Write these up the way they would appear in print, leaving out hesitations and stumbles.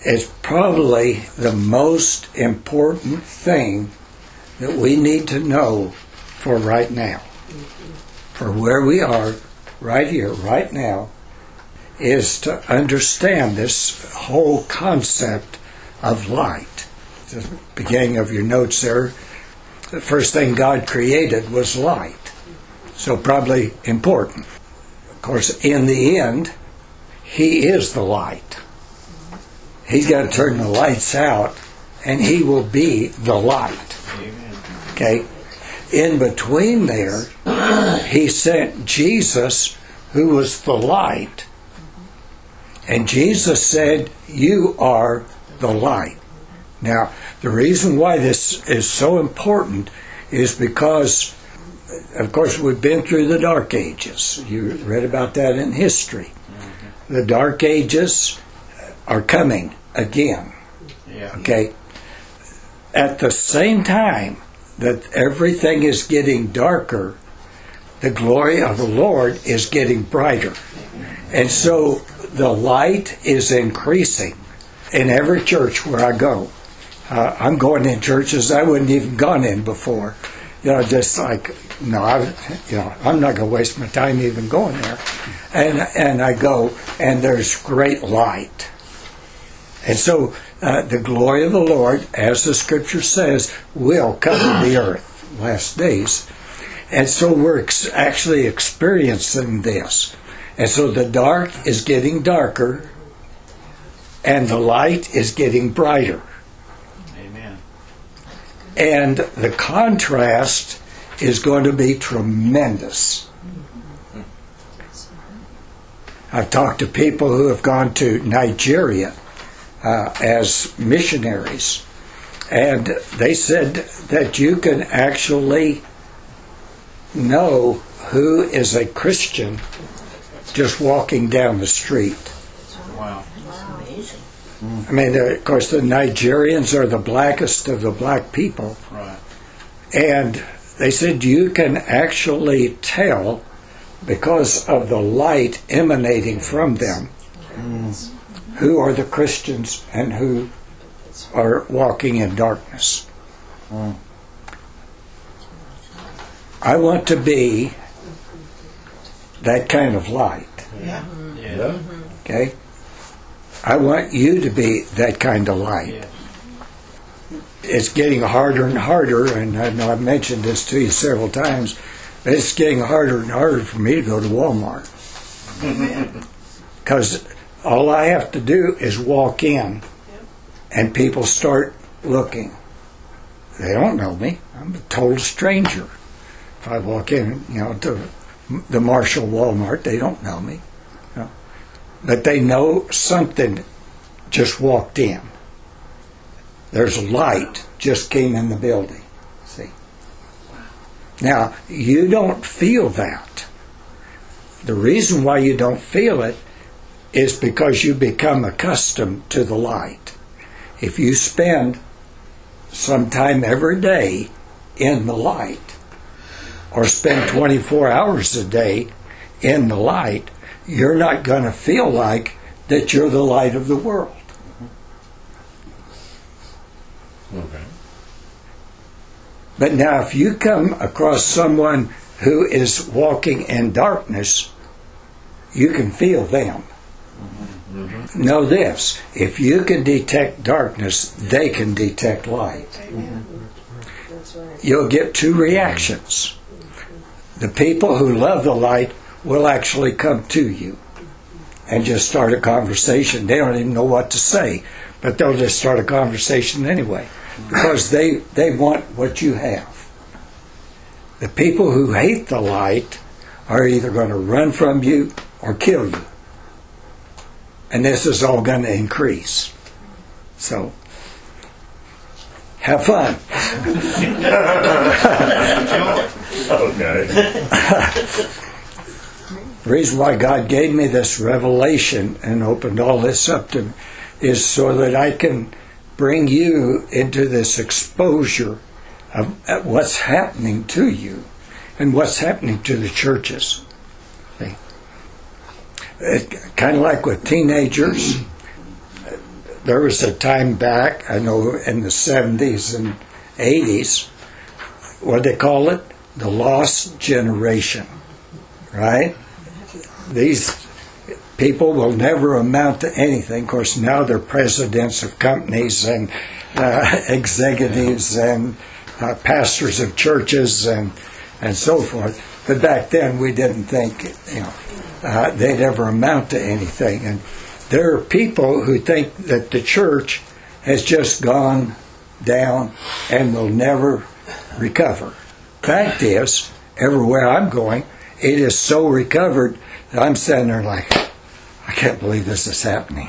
is probably the most important thing that we need to know for right now. For where we are, right here, right now, is to understand this whole concept of light. The beginning of your notes there, the first thing God created was light. So probably important. Of course, in the end, He is the light. He's got to turn the lights out, and He will be the light. Okay? In between there, He sent Jesus, who was the light. And Jesus said, "You are the light." Now, the reason why this is so important is because, of course, we've been through the Dark Ages. You read about that in history. The Dark Ages are coming again. Okay? At the same time that everything is getting darker, the glory of the Lord is getting brighter. And so the light is increasing in every church where I go. I'm going in churches I wouldn't even gone in before. Just like, no, I'm not going to waste my time even going there. And I go, and there's great light. And so the glory of the Lord, as the Scripture says, will cover the earth last days. And so we're actually experiencing this. And so the dark is getting darker, and the light is getting brighter. Amen. And the contrast is going to be tremendous. I've talked to people who have gone to Nigeria as missionaries, and they said that you can actually know who is a Christian just walking down the street. Wow. I mean, of course, the Nigerians are the blackest of the black people. Right. And they said you can actually tell, because of the light emanating from them, who are the Christians and who are walking in darkness. I want to be that kind of light. Yeah. Okay? I want you to be that kind of light. Yeah. It's getting harder and harder, and I know I've mentioned this to you several times, but it's getting harder and harder for me to go to Walmart. Because all I have to do is walk in, and people start looking. They don't know me. I'm a total stranger. If I walk in, to the Marshall Walmart, they don't know me. But they know something just walked in. There's a light just came in the building. See? Now, you don't feel that. The reason why you don't feel it is because you become accustomed to the light. If you spend some time every day in the light, or spend 24 hours a day in the light, you're not going to feel like that you're the light of the world. Okay. But now if you come across someone who is walking in darkness, you can feel them. Mm-hmm. Know this, if you can detect darkness, they can detect light. Mm-hmm. You'll get two reactions. The people who love the light will actually come to you and just start a conversation. They don't even know what to say, but they'll just start a conversation anyway, because they want what you have. The people who hate the light are either going to run from you or kill you. And this is all going to increase. So, have fun. Okay. The reason why God gave me this revelation and opened all this up to me is so that I can bring you into this exposure of what's happening to you and what's happening to the churches. See? Kind of like with teenagers, there was a time back, I know in the 70s and 80s, what they call it? The lost generation, right? These people will never amount to anything. Of course, now they're presidents of companies and executives and pastors of churches and so forth. But back then, we didn't think they'd ever amount to anything. And there are people who think that the church has just gone down and will never recover. Fact is, everywhere I'm going, it is so recovered that I'm standing there like, I can't believe this is happening.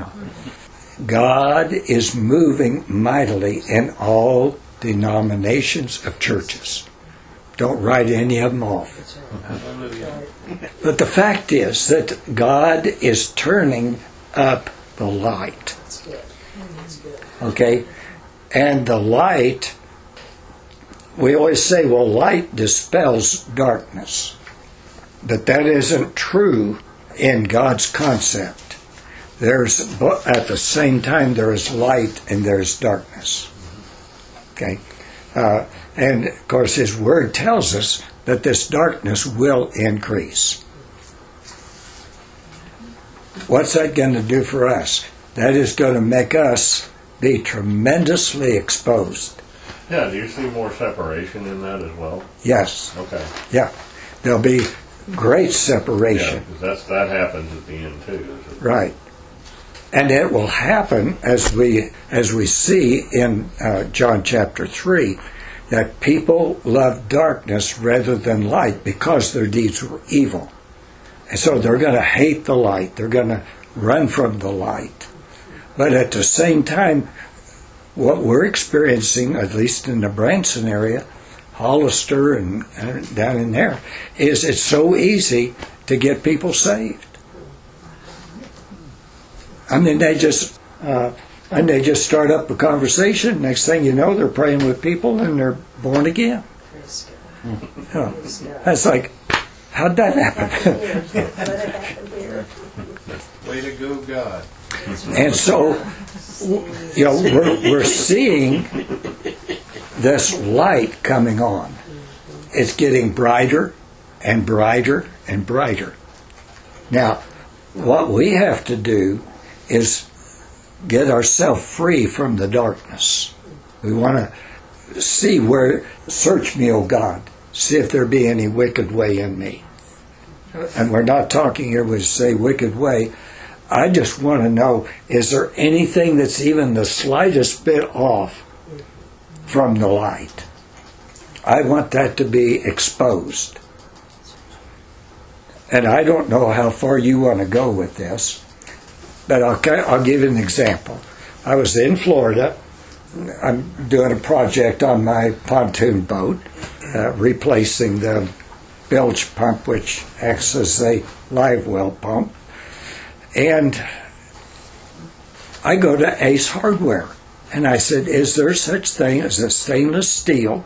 God is moving mightily in all denominations of churches. Don't write any of them off. But the fact is that God is turning up the light. Okay? And the light, we always say, well, light dispels darkness. But that isn't true in God's concept. At the same time, there is light and there is darkness. Okay? And, of course, His Word tells us that this darkness will increase. What's that going to do for us? That is going to make us be tremendously exposed. Yeah, do you see more separation in that as well? Yes. Okay. Yeah. There'll be great separation. Yeah, because that happens at the end too. Right. And it will happen as we see in John chapter 3, that people love darkness rather than light because their deeds were evil. And so they're going to hate the light. They're going to run from the light. But at the same time, what we're experiencing, at least in the Branson area, Hollister and down in there, is it's so easy to get people saved. I mean, they just start up a conversation. Next thing you know, they're praying with people and they're born again. That's like, how'd that happen? Way to go, God. And so, we're seeing this light coming on. It's getting brighter and brighter and brighter. Now, what we have to do is get ourselves free from the darkness. We want to see search me, O God, see if there be any wicked way in me. And we're not talking here when we say wicked way. I just want to know, is there anything that's even the slightest bit off from the light? I want that to be exposed. And I don't know how far you want to go with this, but I'll give you an example. I was in Florida. I'm doing a project on my pontoon boat, replacing the bilge pump, which acts as a live well pump. And I go to Ace Hardware, and I said, is there such thing as a stainless steel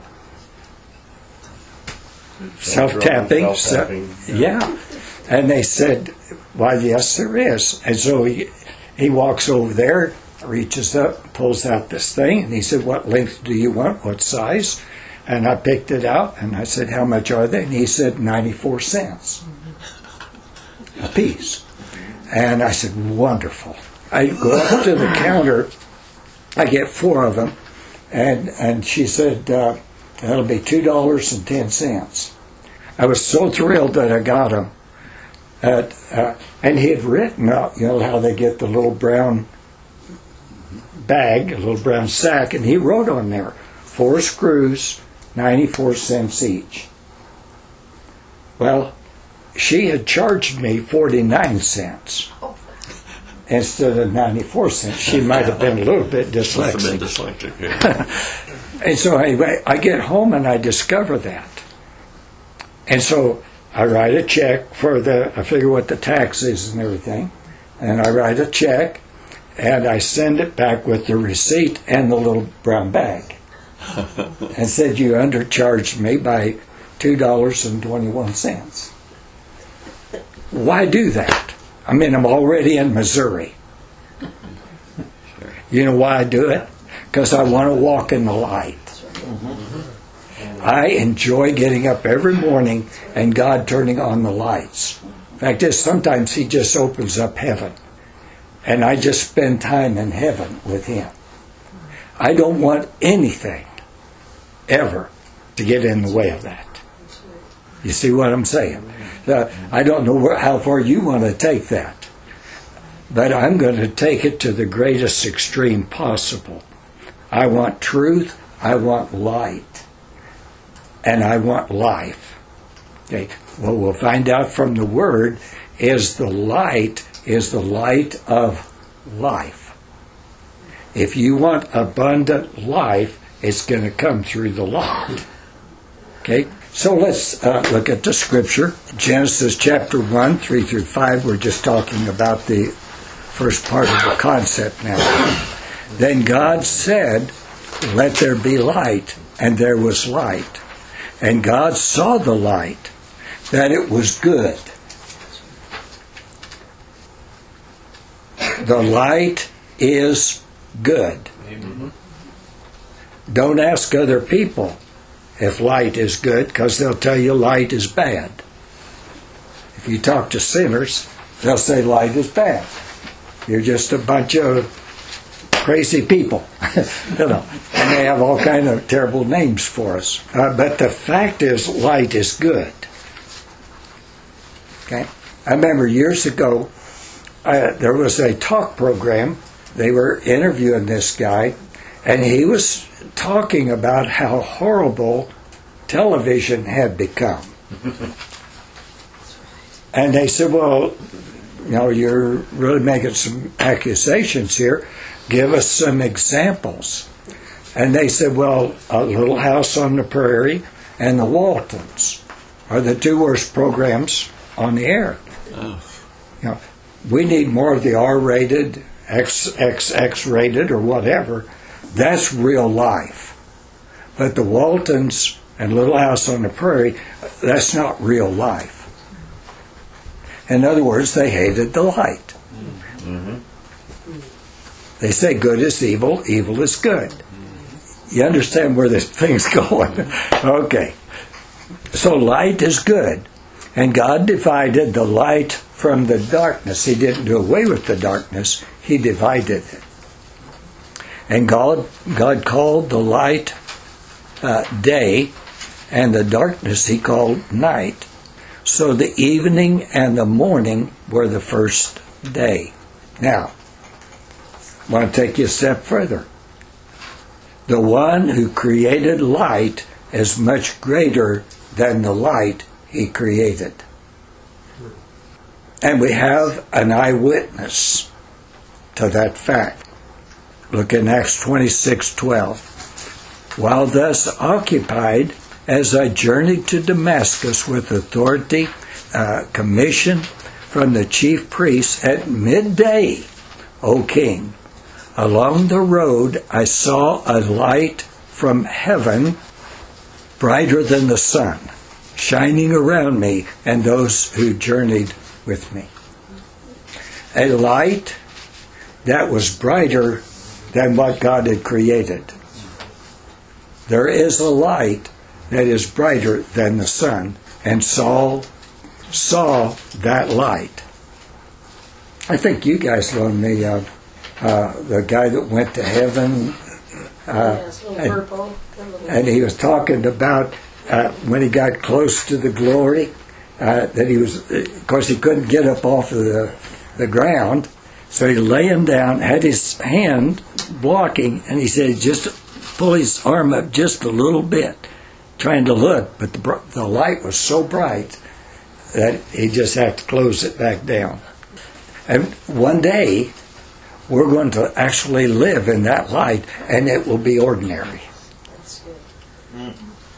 self-tapping? Yeah. And they said, why, yes, there is. And so he walks over there, reaches up, pulls out this thing, and he said, what length do you want? What size? And I picked it out, and I said, how much are they? And he said, 94 cents a piece. And I said, wonderful. I go up to the counter, I get 4 of them, and she said, that'll be $2.10. I was so thrilled that I got them. And he had written out, how they get the little brown bag, a little brown sack, and he wrote on there, 4 screws, 94 cents each. Well, she had charged me 49 cents instead of 94 cents. She might have been a little bit dyslexic. Yeah. And so anyway, I get home and I discover that. And so I write a check I figure what the tax is and everything, and I write a check, and I send it back with the receipt and the little brown bag. And said, you undercharged me by $2.21. Why do that? I mean, I'm already in Missouri. You know why I do it? Because I want to walk in the light. I enjoy getting up every morning and God turning on the lights. In fact, sometimes He just opens up heaven. And I just spend time in heaven with Him. I don't want anything ever to get in the way of that. You see what I'm saying? I don't know how far you want to take that. But I'm going to take it to the greatest extreme possible. I want truth, I want light, and I want life. Okay. What we'll find out from the Word is the light of life. If you want abundant life, it's going to come through the light. Okay? So let's look at the Scripture. Genesis chapter 1, 3 through 5. We're just talking about the first part of the concept now. Then God said, "Let there be light," and there was light. And God saw the light, that it was good. The light is good. Don't ask other people if light is good, because they'll tell you light is bad. If you talk to sinners, they'll say light is bad. You're just a bunch of crazy people, you know, and they have all kind of terrible names for us. But the fact is, light is good. Okay, I remember years ago there was a talk program. They were interviewing this guy, and he was talking about how horrible television had become. And they said, "Well, you know, you're really making some accusations here. Give us some examples." And they said, "Well, A Little House on the Prairie and The Waltons are the two worst programs on the air." You know, we need more of the R-rated, XXX-rated, or whatever. That's real life. But The Waltons and Little House on the Prairie, that's not real life. In other words, they hated the light. Mm-hmm. They say good is evil, evil is good. You understand where this thing's going? Okay. So light is good. And God divided the light from the darkness. He didn't do away with the darkness. He divided it. And God called the light day, and the darkness He called night. So the evening and the morning were the first day. Now, I want to take you a step further. The one who created light is much greater than the light He created. And we have an eyewitness to that fact. Look in Acts 26:12. "While thus occupied, as I journeyed to Damascus with authority, commission from the chief priests at midday, O king, along the road I saw a light from heaven, brighter than the sun, shining around me and those who journeyed with me." A light that was brighter than what God had created. There is a light that is brighter than the sun, and Saul saw that light. I think you guys loaned me the guy that went to heaven, and he was talking about when he got close to the glory, that he was, of course he couldn't get up off of the ground, so he lay him down, had his hand blocking, and he said just pull his arm up just a little bit, trying to look, but the light was so bright that he just had to close it back down. And one day, we're going to actually live in that light, and it will be ordinary. That's good.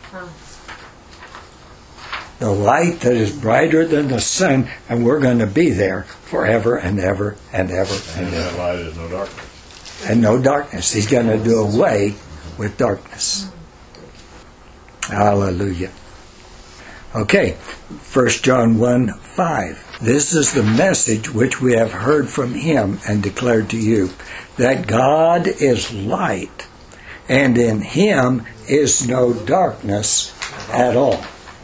The light that is brighter than the sun, and we're going to be there forever and ever and ever and And that ever. light is no darkness. And no darkness. He's going to do away with darkness. Hallelujah. Okay, 1 John 1:5. This is the message which we have heard from him and declared to you, that God is light, and in him is no darkness at all.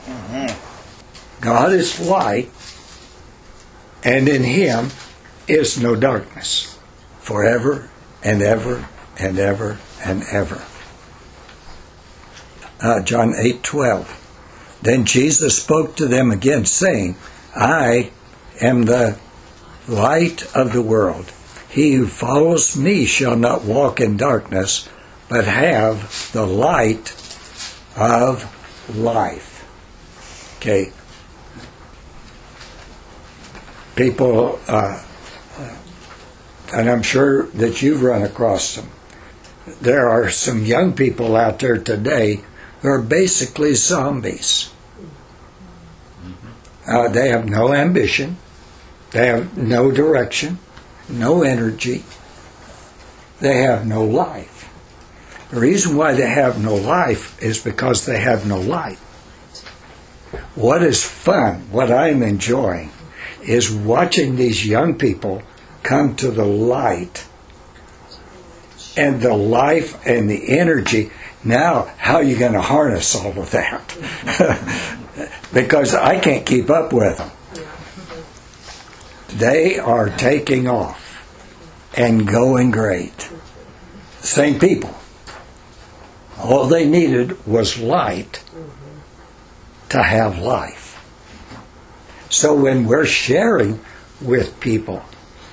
God is light, and in him is no darkness, forever and ever and ever and ever. John 8:12. Then Jesus spoke to them again, saying, I am the light of the world. He who follows me shall not walk in darkness, but have the light of life. Okay. People, and I'm sure that you've run across them. There are some young people out there today who are basically zombies. They have no ambition. They have no direction, no energy. They have no life. The reason why they have no life is because they have no light. What is fun, what I'm enjoying, is watching these young people come to the light and the life and the energy. Now, how are you going to harness all of that? Because I can't keep up with them. They are taking off and going great. Same people. All they needed was light to have life. So when we're sharing with people,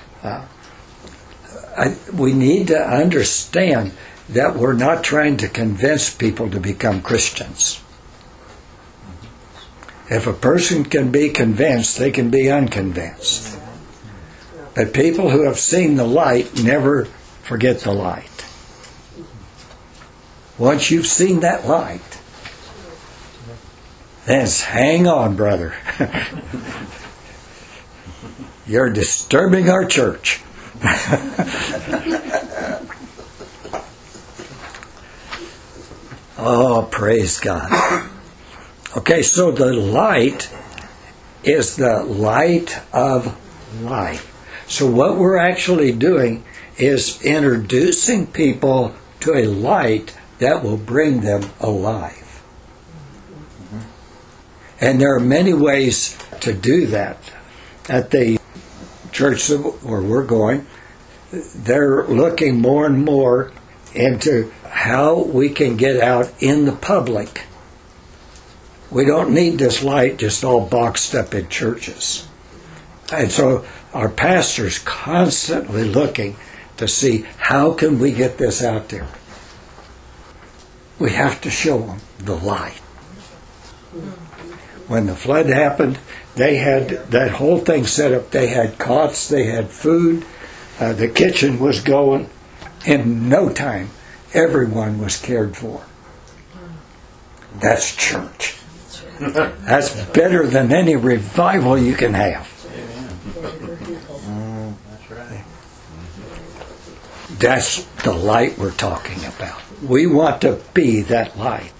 we need to understand that we're not trying to convince people to become Christians. If a person can be convinced, they can be unconvinced. But people who have seen the light never forget the light. Once you've seen that light, then hang on, brother. You're disturbing our church. Oh, praise God. Okay, so the light is the light of life. So what we're actually doing is introducing people to a light that will bring them alive. And there are many ways to do that. At the church where we're going, they're looking more and more into how we can get out in the public. We don't need this light just all boxed up in churches. And so our pastor's constantly looking to see how can we get this out there. We have to show them the light. When the flood happened, they had that whole thing set up. They had cots, they had food, the kitchen was going. In no time, everyone was cared for. That's church. That's better than any revival you can have. That's the light we're talking about. We want to be that light.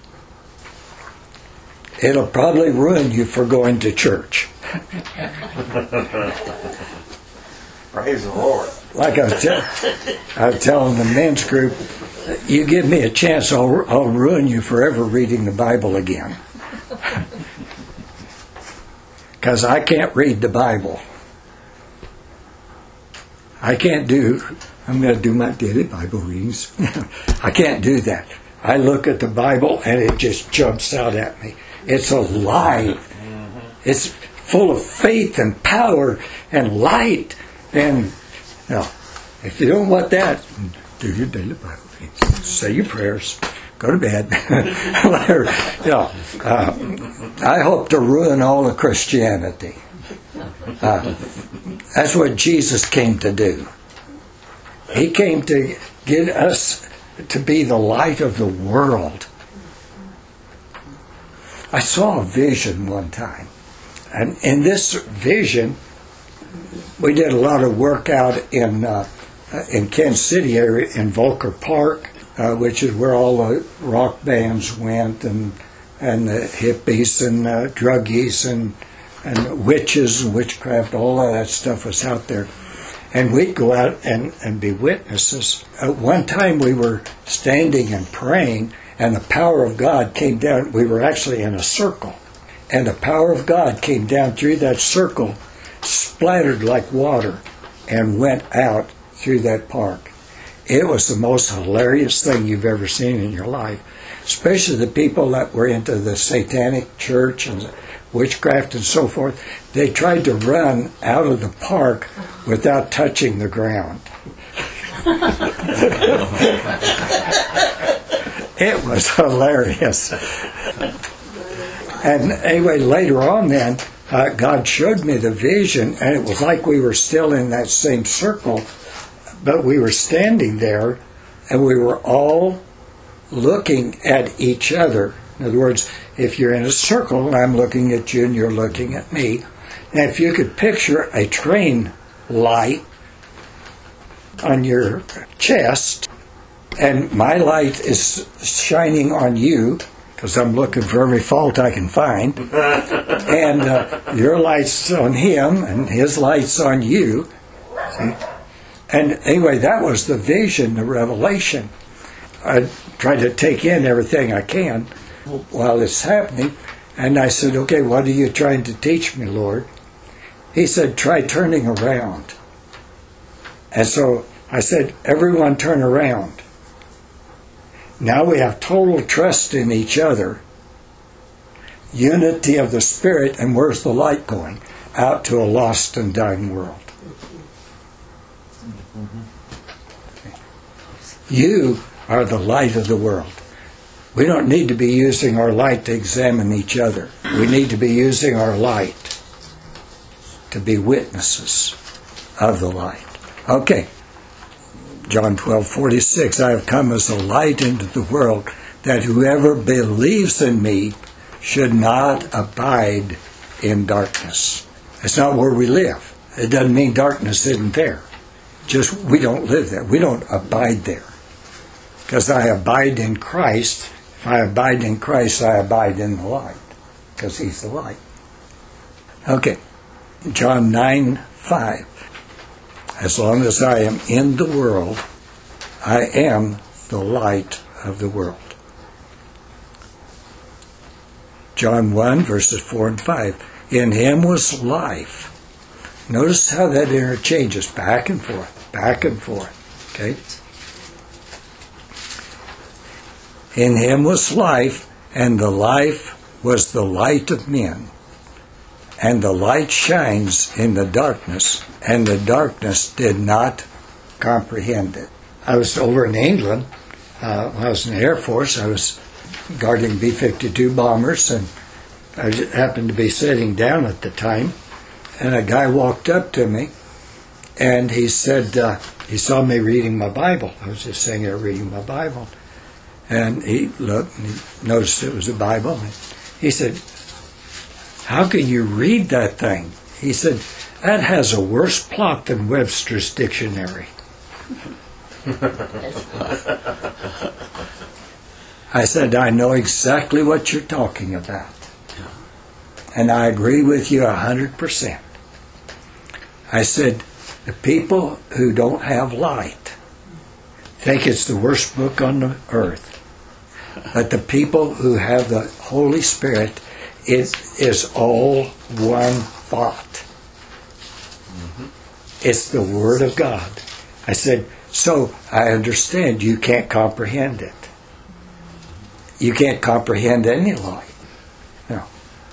It'll probably ruin you for going to church. Praise the Lord. Like I was telling the men's group, you give me a chance, I'll ruin you for ever reading the Bible again. Because I can't read the Bible. I'm going to do my daily Bible readings. I can't do that. I look at the Bible and it just jumps out at me. It's alive. It's full of faith and power and light. And if you don't want that, do your daily Bible readings. Say your prayers. Go to bed. I hope to ruin all of Christianity. That's what Jesus came to do. He came to get us to be the light of the world. I saw a vision one time. And in this vision, we did a lot of work out in Kansas City area in Volker Park, which is where all the rock bands went and and the hippies and druggies and witches and witchcraft, all of that stuff was out there. And we'd go out and be witnesses. At one time we were standing and praying, and the power of God came down. We were actually in a circle. And the power of God came down through that circle, splattered like water, and went out through that park. It was the most hilarious thing you've ever seen in your life, especially the people that were into the satanic church and witchcraft and so forth. They tried to run out of the park without touching the ground. It was hilarious. And anyway, later on then, God showed me the vision, and it was like we were still in that same circle, but we were standing there, and we were all looking at each other. In other words, if you're in a circle, and I'm looking at you and you're looking at me, and if you could picture a train light on your chest, and my light is shining on you, because I'm looking for every fault I can find, and your light's on him, and his light's on you. See? And anyway, that was the vision, the revelation. I try to take in everything I can while it's happening, and I said, okay, what are you trying to teach me, Lord? He said, try turning around. And so I said, everyone turn around. Now we have total trust in each other, unity of the Spirit, and where's the light going? Out to a lost and dying world. You are the light of the world. We don't need to be using our light to examine each other. We need to be using our light to be witnesses of the light. Okay. John 12:46, I have come as a light into the world, that whoever believes in me should not abide in darkness. That's not where we live. It doesn't mean darkness isn't there. Just we don't live there. We don't abide there. Because I abide in Christ. If I abide in Christ, I abide in the light. Because He's the light. Okay. John 9:5. As long as I am in the world, I am the light of the world. John 1, verses 4 and 5. In Him was life. Notice how that interchanges back and forth, back and forth. Okay? In Him was life, and the life was the light of men. And the light shines in the darkness, and the darkness did not comprehend it. I was over in England. When I was in the Air Force, I was guarding B-52 bombers, and I happened to be sitting down at the time, and a guy walked up to me, and he said, he saw me reading my Bible. I was just sitting there reading my Bible. And he looked, and he noticed it was a Bible. And he said, how can you read that thing? He said, that has a worse plot than Webster's dictionary. I said, I know exactly what you're talking about. And I agree with you 100%. I said, the people who don't have light think it's the worst book on the earth. But the people who have the Holy Spirit, it is all one thought. It's the Word of God. I said, so I understand you can't comprehend it. You can't comprehend any light. No.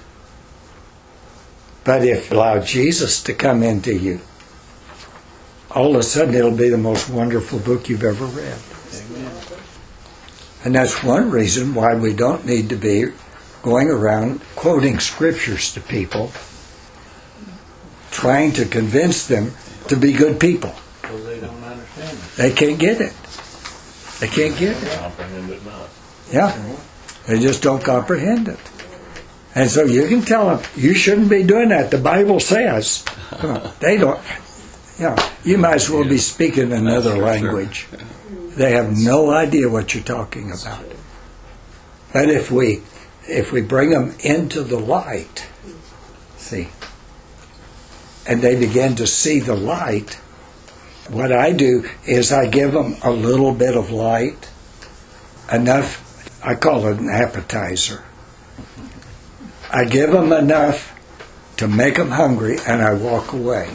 But if you allow Jesus to come into you, all of a sudden it'll be the most wonderful book you've ever read. Amen. And that's one reason why we don't need to be going around quoting scriptures to people, trying to convince them to be good people. Because they don't understand it. They can't get it. They can't get it. Comprehend it not. Yeah. They just don't comprehend it. And so you can tell them, you shouldn't be doing that. The Bible says. They don't. You might as well be speaking another language. They have no idea what you're talking about. But if we if we bring them into the light, see, and they begin to see the light, what I do is I give them a little bit of light, enough, I call it an appetizer. I give them enough to make them hungry, and I walk away.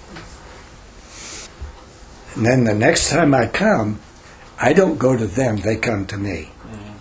And then the next time I come, I don't go to them, they come to me.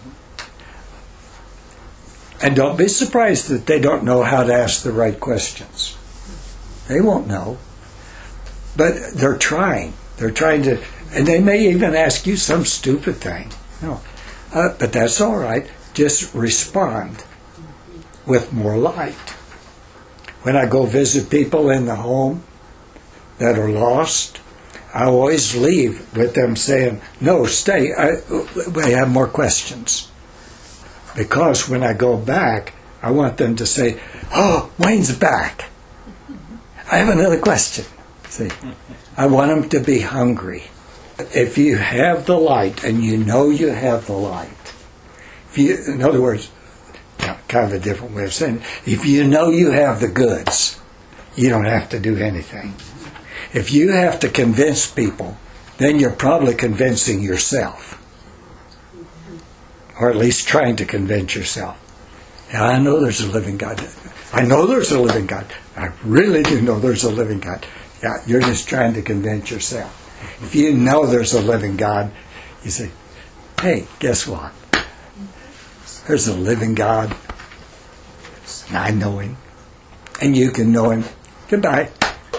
And don't be surprised that they don't know how to ask the right questions. They won't know. But they're trying. They're trying to, and they may even ask you some stupid thing. No. But that's all right. Just respond with more light. When I go visit people in the home that are lost, I always leave with them saying, no, stay. We have more questions. Because when I go back, I want them to say, oh, Wayne's back. I have another question. See, I want them to be hungry. If you have the light, and you know you have the light, in other words, kind of a different way of saying it, if you know you have the goods, you don't have to do anything. If you have to convince people, then you're probably convincing yourself. Or at least trying to convince yourself. Yeah, I know there's a living God. I know there's a living God. I really do know there's a living God. Yeah, you're just trying to convince yourself. If you know there's a living God, you say, hey, guess what? There's a living God. And I know Him. And you can know Him. Goodbye.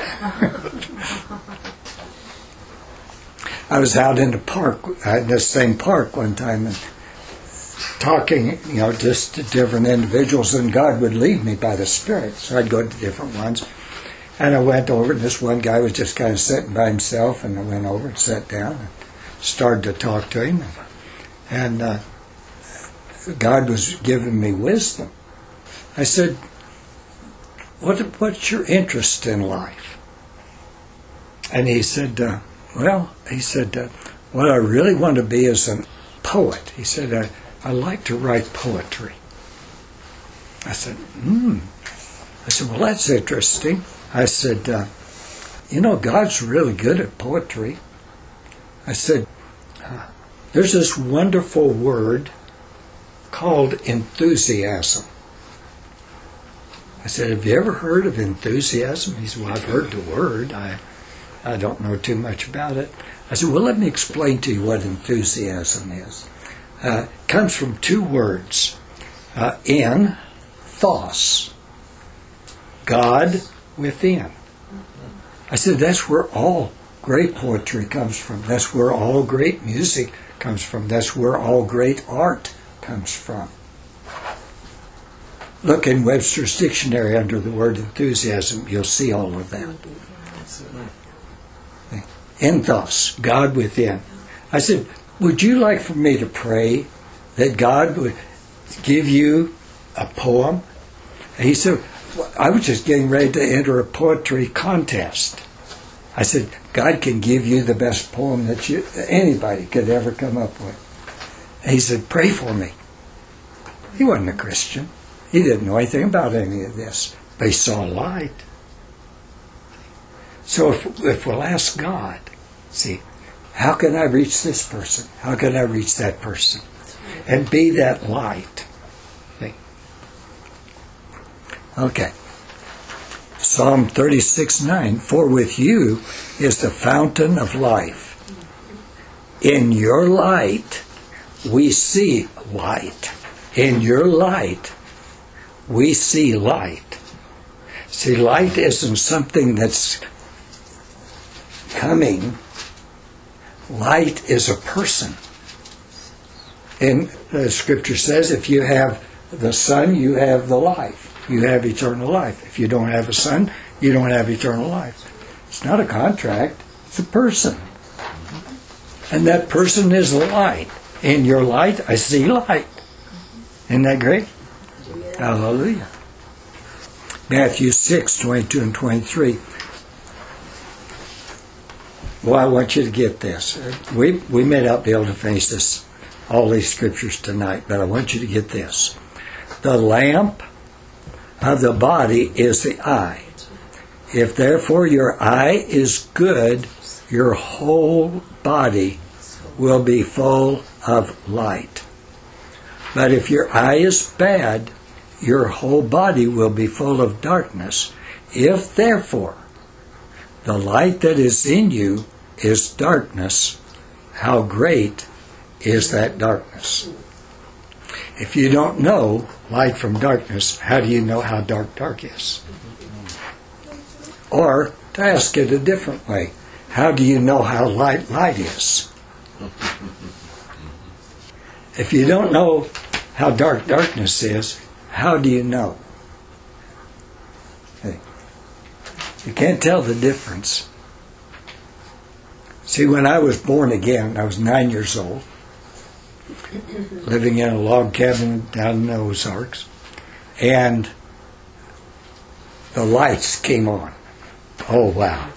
I was out in the park, in this same park one time, and talking, just to different individuals, and God would lead me by the Spirit. So I'd go to different ones. And I went over, and this one guy was just kind of sitting by himself, and I went over and sat down and started to talk to him. And God was giving me wisdom. I said, what's your interest in life? And he said, what I really want to be is a poet. He said, I like to write poetry. I said, well, that's interesting. I said, God's really good at poetry. I said, there's this wonderful word called enthusiasm. I said, have you ever heard of enthusiasm? He said, well, I've heard the word. I don't know too much about it. I said, well, let me explain to you what enthusiasm is. It comes from two words. En, thos, God within. I said, that's where all great poetry comes from. That's where all great music comes from. That's where all great art comes from. Look in Webster's dictionary under the word enthusiasm. You'll see all of that. Enthos, God within. I said, would you like for me to pray that God would give you a poem? And he said, well, I was just getting ready to enter a poetry contest. I said, God can give you the best poem that anybody could ever come up with. And he said, pray for me. He wasn't a Christian. He didn't know anything about any of this. But he saw light. So if we'll ask God, see, how can I reach this person? How can I reach that person? And be that light. See? Okay. Psalm 36:9, for with you is the fountain of life. In your light we see light. In your light we see light. See, light isn't something that's coming. Light is a person. And the scripture says, if you have the Son, you have the life. You have eternal life. If you don't have a Son, you don't have eternal life. It's not a contract. It's a person. And that person is light. In your light, I see light. Isn't that great? Yeah. Hallelujah. Matthew 6:22 and 23. Well, I want you to get this. We may not be able to finish all these scriptures tonight, but I want you to get this. The lamp of the body is the eye. If therefore your eye is good, your whole body will be full of light. But if your eye is bad, your whole body will be full of darkness. If therefore the light that is in you is darkness, how great is that darkness? If you don't know light from darkness, how do you know how dark is? Or, to ask it a different way, how do you know how light is? If you don't know how darkness is, how do you know? You can't tell the difference. See, when I was born again, I was 9 years old, living in a log cabin down in the Ozarks, and the lights came on. Oh, wow.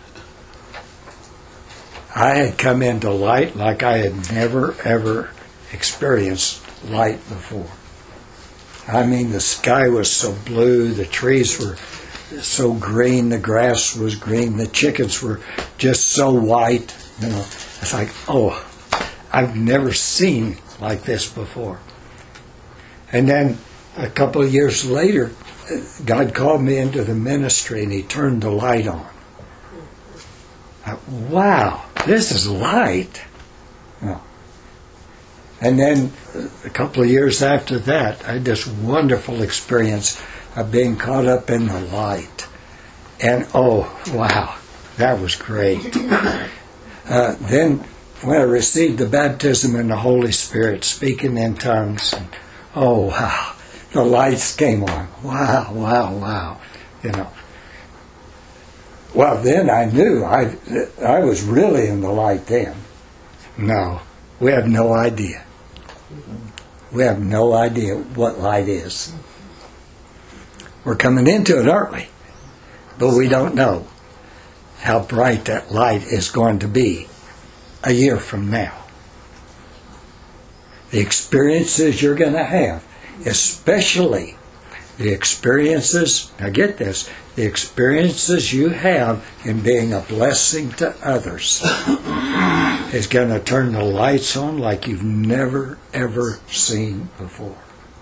I had come into light like I had never, ever experienced light before. I mean, the sky was so blue, the trees were so green, the grass was green, the chickens were just so white. You know, it's like, oh, I've never seen like this before. And then a couple of years later, God called me into the ministry and He turned the light on. Wow, this is light. Oh. And then a couple of years after that, I had this wonderful experience of being caught up in the light. And oh, wow, that was great. Then when I received the baptism in the Holy Spirit, speaking in tongues, and oh, wow, the lights came on. Wow. You know. Well, then I knew I was really in the light then. No, we have no idea. We have no idea what light is. We're coming into it, aren't we? But we don't know how bright that light is going to be a year from now. The experiences you're going to have, especially the experiences, now get this, the experiences you have in being a blessing to others is going to turn the lights on like you've never, ever seen before.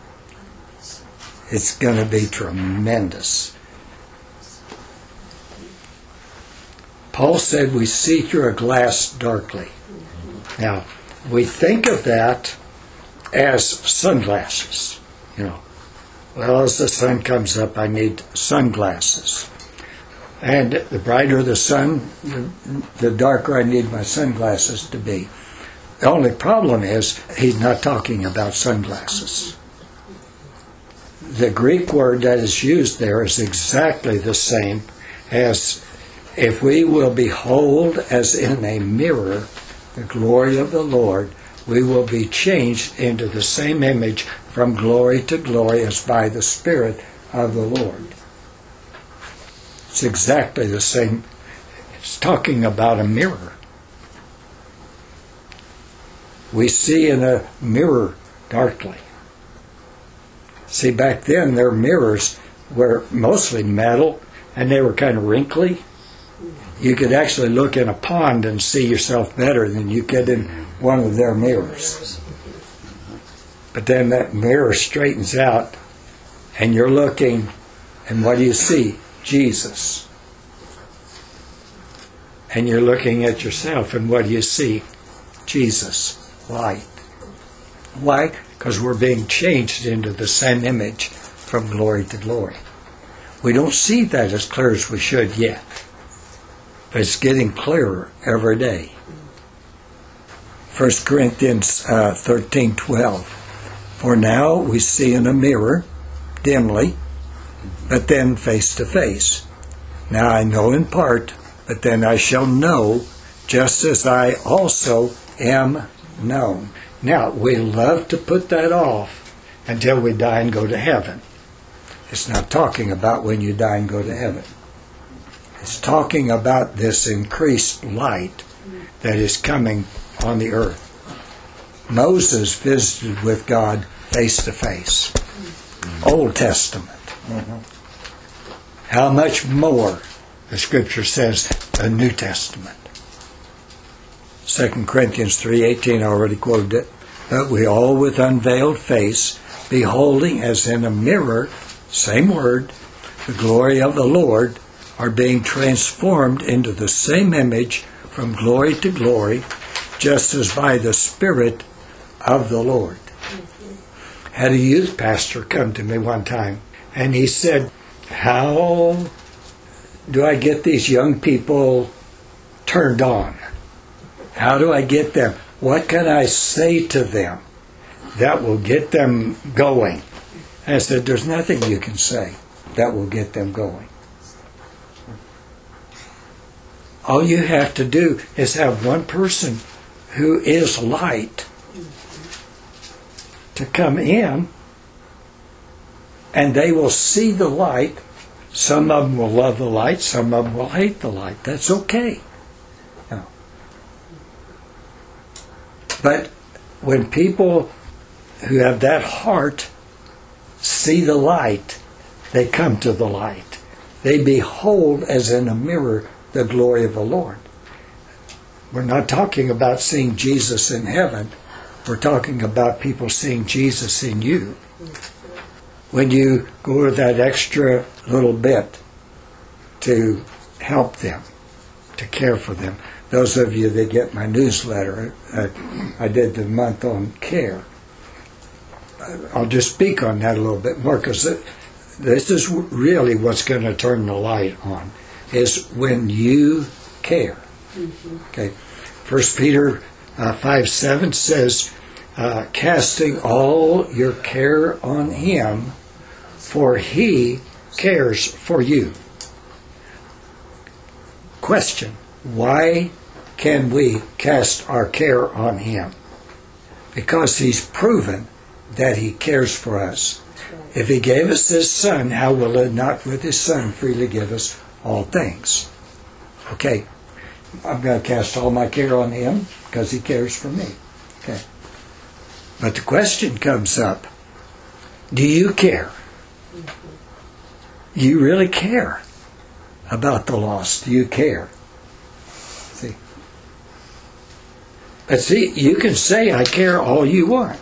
It's going to be tremendous. Paul said we see through a glass darkly. Now, we think of that as sunglasses. You know, well, as the sun comes up, I need sunglasses. And the brighter the sun, the darker I need my sunglasses to be. The only problem is he's not talking about sunglasses. The Greek word that is used there is exactly the same as if we will behold as in a mirror the glory of the Lord, we will be changed into the same image from glory to glory as by the Spirit of the Lord. It's exactly the same. It's talking about a mirror. We see in a mirror darkly. See, back then their mirrors were mostly metal and they were kind of wrinkly. You could actually look in a pond and see yourself better than you could in one of their mirrors. But then that mirror straightens out and you're looking, and what do you see? Jesus. And you're looking at yourself, and what do you see? Jesus. Light. Why? Because we're being changed into the same image from glory to glory. We don't see that as clear as we should yet. But it's getting clearer every day. 1 Corinthians 13:12. For now we see in a mirror, dimly, but then face to face. Now I know in part, but then I shall know, just as I also am known. Now, we love to put that off until we die and go to heaven. It's not talking about when you die and go to heaven. It's talking about this increased light that is coming on the earth. Moses visited with God face to face. Old Testament. How much more, the Scripture says, the New Testament. 2 Corinthians 3:18, I already quoted it. But we all with unveiled face, beholding as in a mirror, same word, the glory of the Lord, are being transformed into the same image from glory to glory, just as by the Spirit of the Lord. Had a youth pastor come to me one time, and he said, how do I get these young people turned on? How do I get them? What can I say to them that will get them going? And I said, there's nothing you can say that will get them going. All you have to do is have one person who is light to come in, and they will see the light. Some of them will love the light, some of them will hate the light. That's okay. No. But when people who have that heart see the light, they come to the light. They behold as in a mirror the glory of the Lord. We're not talking about seeing Jesus in heaven. We're talking about people seeing Jesus in you. When you go to that extra little bit to help them, to care for them. Those of you that get my newsletter, I did the month on care. I'll just speak on that a little bit more, because this is really what's going to turn the light on, is when you care. Okay. 1 Peter 5:7 says, casting all your care on Him, for He cares for you. Question: why can we cast our care on Him? Because He's proven that He cares for us. If He gave us His Son, how will He not with His Son freely give us all things? Okay, I'm going to cast all my care on Him because He cares for me. Okay. But the question comes up, do you care? Do you really care about the lost? Do you care? See? But see, you can say, I care all you want.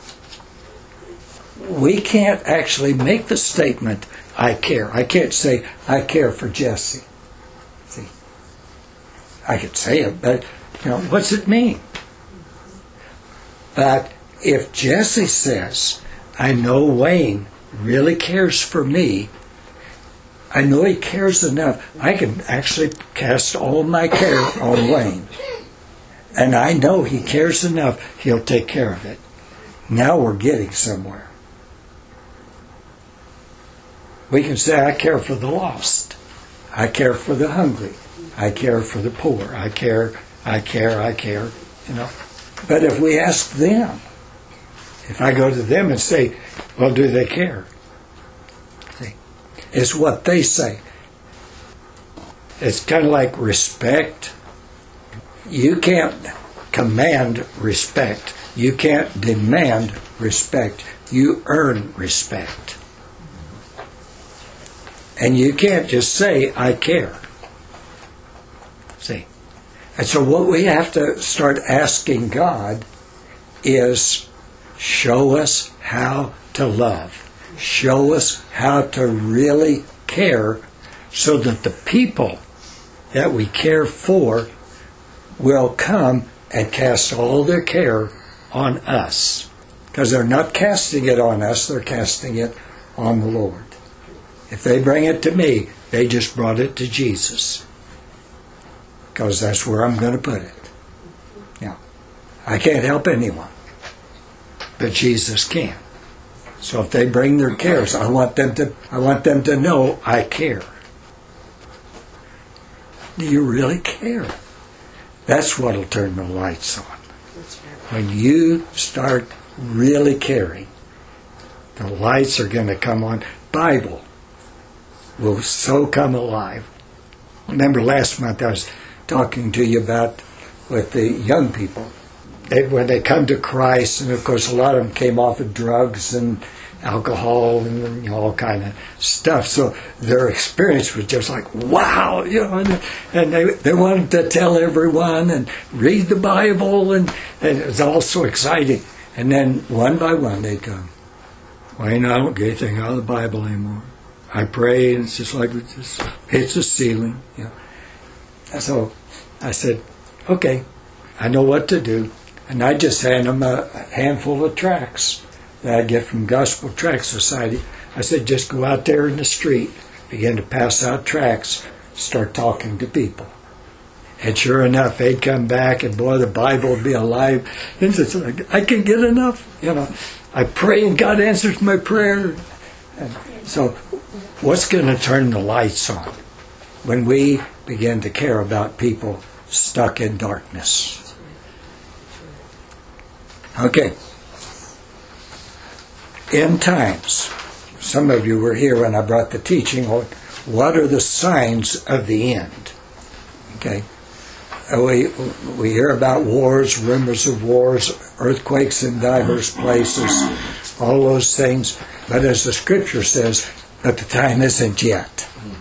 We can't actually make the statement, I care. I can't say, I care for Jesse. See? I could say it, but, what's it mean? But if Jesse says, I know Wayne really cares for me, I know he cares enough, I can actually cast all my care on Wayne. And I know he cares enough, he'll take care of it. Now we're getting somewhere. We can say, I care for the lost. I care for the hungry. I care for the poor. I care. But if we ask them, if I go to them and say, well, do they care? See, it's what they say. It's kind of like respect. You can't command respect. You can't demand respect. You earn respect. And you can't just say, I care. See? And so what we have to start asking God is, show us how to love. Show us how to really care, so that the people that we care for will come and cast all their care on us. Because they're not casting it on us, they're casting it on the Lord. If they bring it to me, they just brought it to Jesus. Because that's where I'm going to put it. Now, I can't help anyone, but Jesus can. So if they bring their cares, I want them to know I care. Do you really care? That's what'll turn the lights on. When you start really caring, the lights are going to come on. Bible will so come alive. Remember last month I was talking to you about with the young people. When they come to Christ, and of course a lot of them came off of drugs and alcohol and all kind of stuff. So their experience was just like, wow, and they wanted to tell everyone and read the Bible, and it was all so exciting. And then one by one they'd come, Wayne, I don't get anything out of the Bible anymore. I pray, and it's just like it just hits the ceiling. And so I said, okay, I know what to do. And I just hand them a handful of tracts that I get from Gospel Tract Society. I said, just go out there in the street, begin to pass out tracts, start talking to people. And sure enough, they'd come back, and boy, the Bible would be alive. And it's like, I can get enough. I pray, and God answers my prayer. And so what's going to turn the lights on when we begin to care about people stuck in darkness? Okay. End times. Some of you were here when I brought the teaching on what are the signs of the end. Okay. We hear about wars, rumors of wars, earthquakes in diverse places, all those things. But as the Scripture says, but the time isn't yet.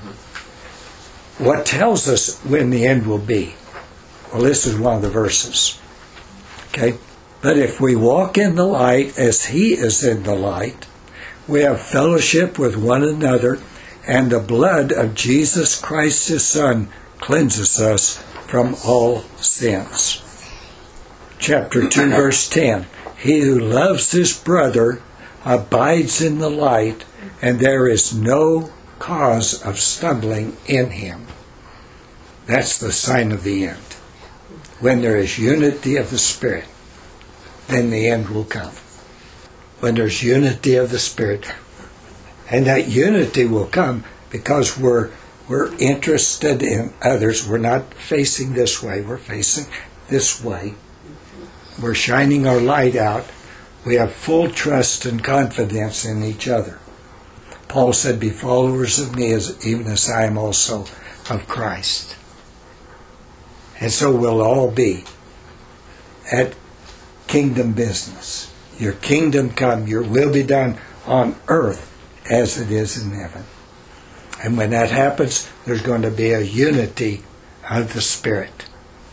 What tells us when the end will be? Well, this is one of the verses. Okay? But if we walk in the light as He is in the light, we have fellowship with one another, and the blood of Jesus Christ His Son cleanses us from all sins. Chapter 2, verse 10. He who loves his brother abides in the light, and there is no cause of stumbling in him. That's the sign of the end. When there is unity of the Spirit, then the end will come. When there's unity of the Spirit. And that unity will come because we're interested in others. We're not facing this way. We're facing this way. We're shining our light out. We have full trust and confidence in each other. Paul said, be followers of me even as I am also of Christ. And so we'll all be at kingdom business. Your kingdom come, your will be done on earth as it is in heaven. And when that happens, there's going to be a unity of the Spirit.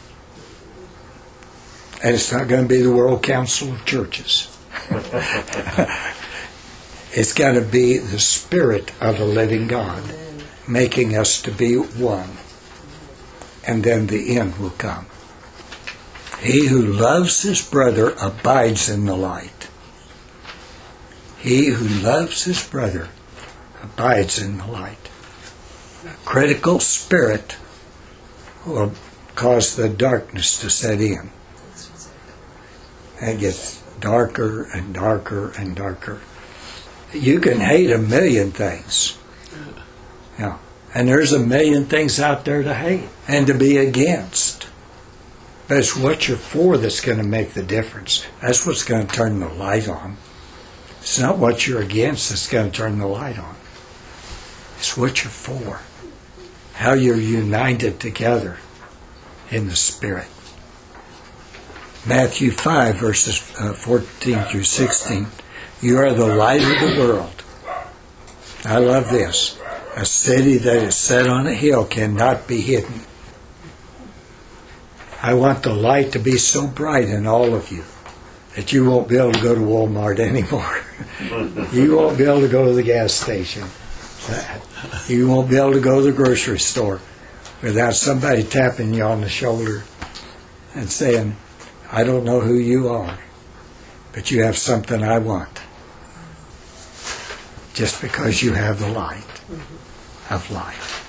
And it's not going to be the World Council of Churches. It's got to be the Spirit of the living God making us to be one. And then the end will come. He who loves his brother abides in the light. He who loves his brother abides in the light. A critical spirit will cause the darkness to set in. And it gets darker and darker and darker. You can hate a million things. Yeah. And there's a million things out there to hate and to be against. But it's what you're for that's going to make the difference. That's what's going to turn the light on. It's not what you're against that's going to turn the light on. It's what you're for. How you're united together in the Spirit. Matthew 5, verses 14 through 16. You are the light of the world. I love this. A city that is set on a hill cannot be hidden. I want the light to be so bright in all of you that you won't be able to go to Walmart anymore. You won't be able to go to the gas station. You won't be able to go to the grocery store without somebody tapping you on the shoulder and saying, I don't know who you are, but you have something I want. Just because you have the light of life.